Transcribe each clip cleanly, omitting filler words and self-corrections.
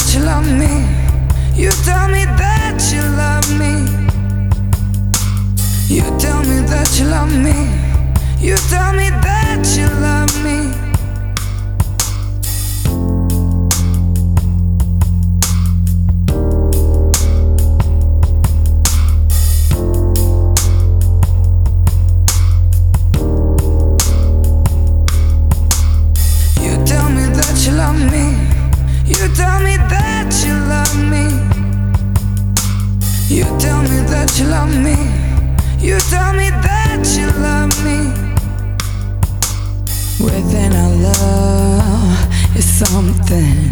that you love me. You tell me that you love me. You tell me that you love me. You tell me that you love me. You tell me that you love me. You tell me that you love me. You tell me that you love me. You tell me that you love me. Within our love is something.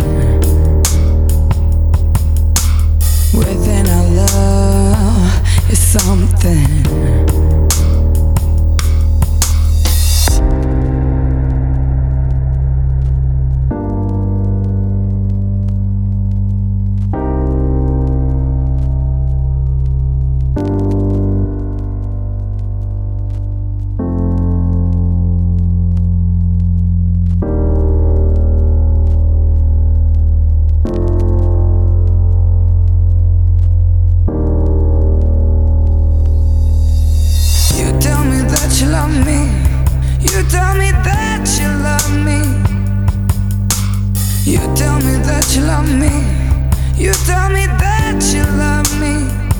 Within our love is something. You love me. You tell me that you love me. You tell me that you love me. You tell me that you love me.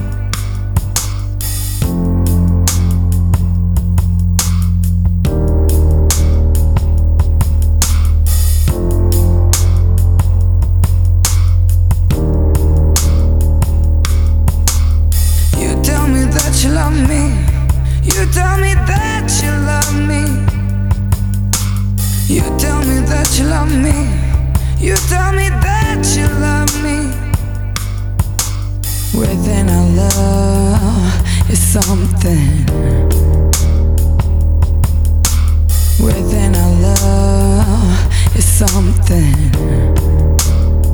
You tell me that you love me. You tell me that you love me. You tell me that you love me. You tell me that you love me. Within our love is something. Within our love is something.